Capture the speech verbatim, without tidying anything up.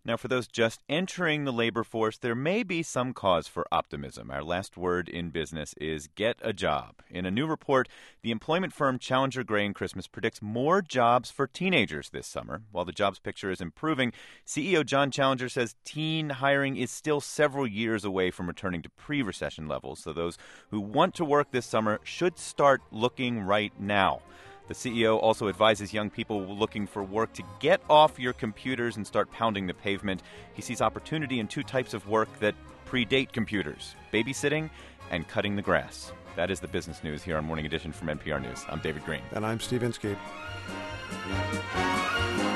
Now, for those just entering the labor force, there may be some cause for optimism. Our last word in business is get a job. In a new report, the employment firm Challenger Gray and Christmas predicts more jobs for teenagers this summer. While the jobs picture is improving, C E O John Challenger says teen hiring is still several years away from returning to pre-recession levels. So those who want to work this summer should start looking right now. The C E O also advises young people looking for work to get off your computers and start pounding the pavement. He sees opportunity in two types of work that predate computers: babysitting and cutting the grass. That is the business news here on Morning Edition from N P R News. I'm David Green. And I'm Steve Inskeep.